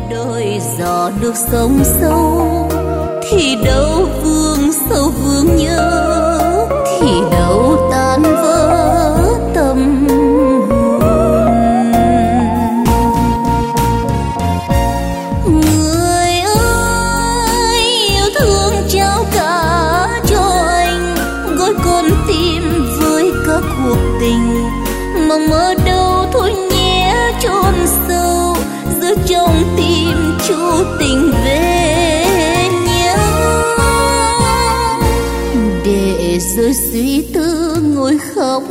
đôi gió nước sông sâu thì đâu vương sâu vương nhớ, thì đâu tan vỡ tâm hồn. Người ơi yêu thương trao cả cho anh, gói con tim với các cuộc tình, mong mơ đâu thôi nhé chôn sâu giữa trong tim chú tình về nhau. Để rồi suy tư ngồi khóc